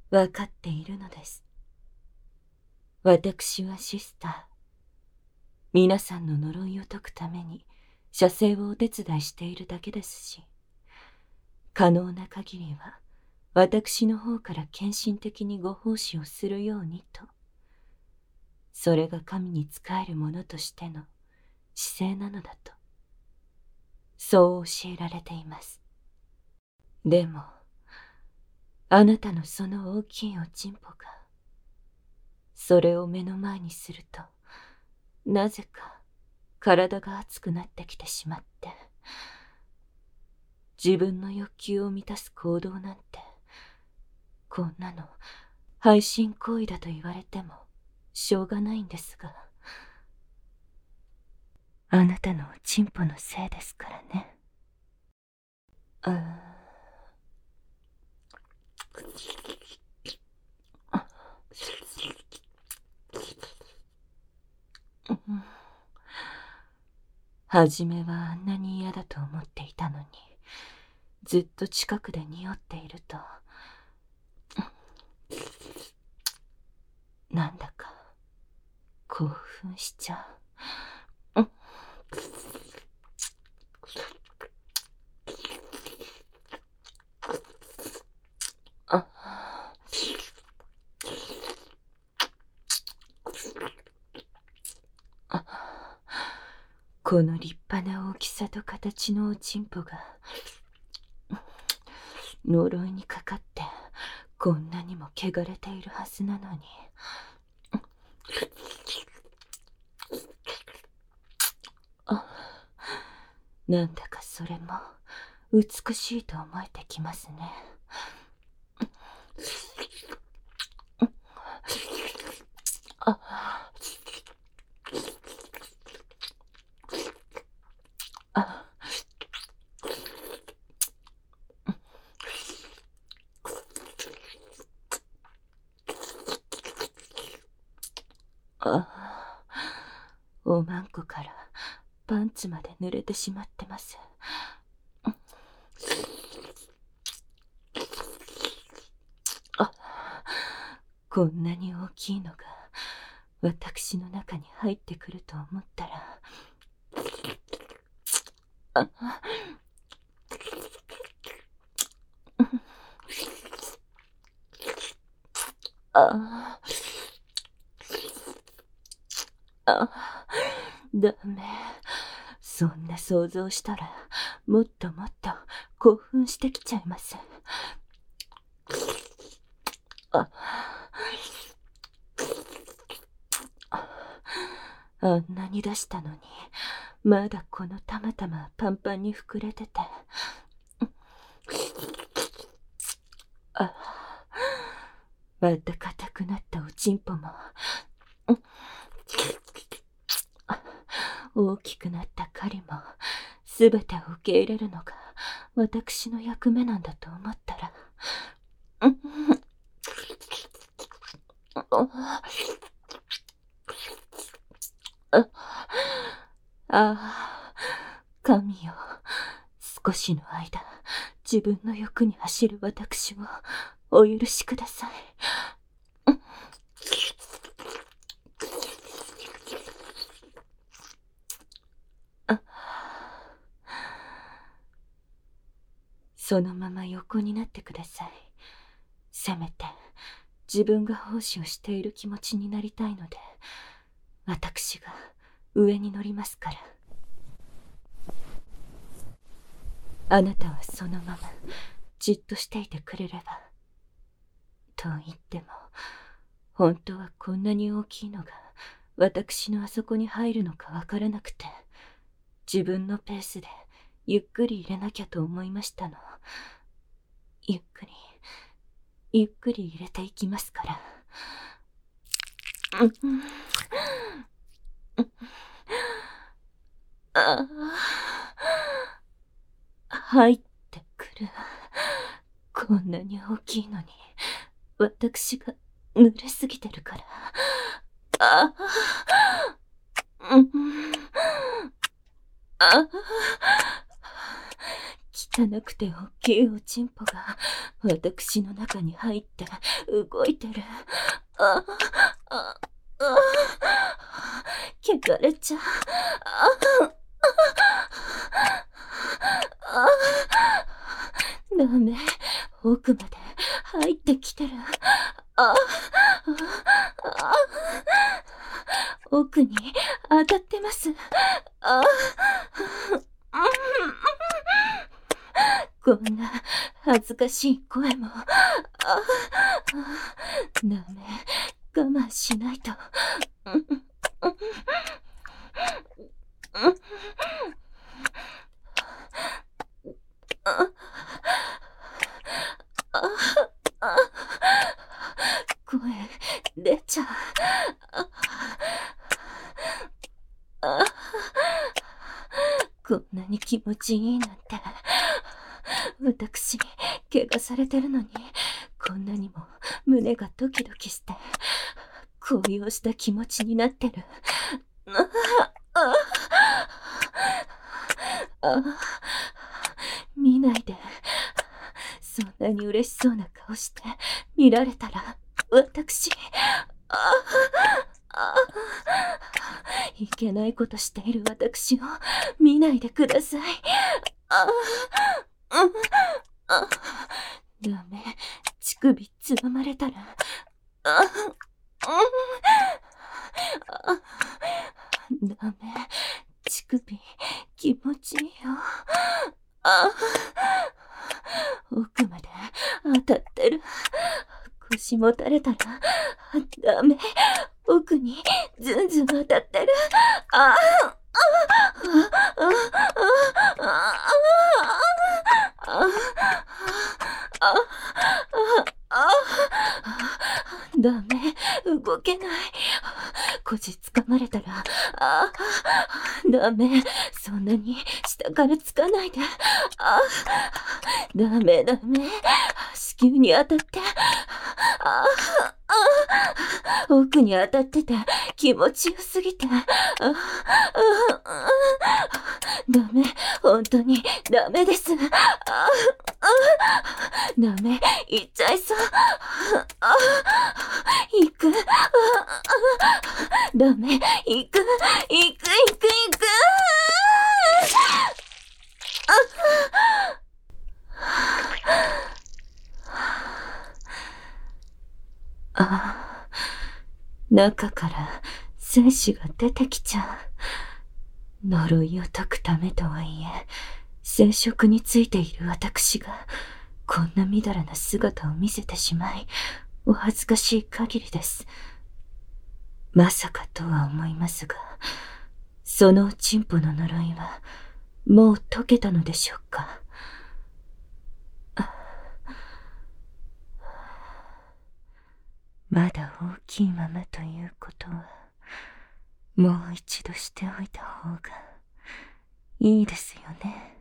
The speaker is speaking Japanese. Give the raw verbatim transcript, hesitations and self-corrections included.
わかっているのです。私はシスター。皆さんの呪いを解くために、写生をお手伝いしているだけですし、可能な限りは、私の方から献身的にご奉仕をするようにと、それが神に仕える者としての姿勢なのだと、そう教えられています。でも、あなたのその大きいおちんぽが、それを目の前にすると、なぜか体が熱くなってきてしまって、自分の欲求を満たす行動なんて、こんなの背信行為だと言われてもしょうがないんですが、あなたのおちんぽのせいですからね。あはじめはあんなに嫌だと思っていたのに、ずっと近くで匂っていると、なんだか興奮しちゃう。あこの立派な大きさと形のおちんぽが呪いにかかってこんなにも汚れているはずなのに、あ、なんだかそれも美しいと思えてきますね。あああ、おまんこからパンツまで濡れてしまってます。あ、こんなに大きいのが私の中に入ってくると思ったら、あああ、ダメ。そんな想像したら、もっともっと興奮してきちゃいます。あ、あんなに出したのに、まだこのたまたまパンパンに膨れてて。あ、また硬くなったおちんぽも、大きくなった狩りも、すべてを受け入れるのが私の役目なんだと思ったら、ああ、神よ、少しの間、自分の欲に走る私をお許しください。あ、そのまま横になってください。せめて自分が奉仕をしている気持ちになりたいので、私が上に乗りますから。あなたはそのままじっとしていてくれれば。と言っても、本当はこんなに大きいのが私のあそこに入るのかわからなくて、自分のペースでゆっくり入れなきゃと思いましたの。ゆっくり、ゆっくり入れていきますから。ああ、入ってくる。こんなに大きいのに、私が濡れすぎてるから。ああ、うん、ああ、 汚くて大きいおちんぽが私の中に入って動いてる。あああ汚れちゃう。ああダメ、奥まで入ってきてる。ああ奥に当たってます。あこんな恥ずかしい声も。あダメ、我慢しないと。声出ちゃう。あこんなに気持ちいいなんて。私、怪我されてるのに、こんなにも胸がドキドキして、高揚した気持ちになってる。あああ見ないで。そんなに嬉しそうな顔して見られたら、私、ああいけないことしている私を見ないでください。ああ、うん、あ、ダメ、乳首つままれたら、あ、うん、あ、ダメ、乳首気持ちいいよ。あ、奥まで当たってる。腰もたれたら、ダメ、奥にずんずん当たってる。あ、あ、あ、あ、あ、あ、あ、あ、ダメ、動けない。腰つかまれたら、あ、ダメ、そんなに下からつかないで。あ、ダメダメ、子宮に当たって、あ、あ、奥に当たってて気持ちよすぎて、あ、あ、あ、ダメ、本当にダメです。あ、あ、ダメ、行っちゃいそう。あ、行く。あ、ダメ、行く、行く、行く、行く。あ、中から精子が出てきちゃう。呪いを解くためとはいえ、生殖についている私が、こんなみだらな姿を見せてしまい、お恥ずかしい限りです。まさかとは思いますが、そのおちんぽの呪いは、もう解けたのでしょうか。まだ大きいままということは、もう一度しておいた方がいいですよね。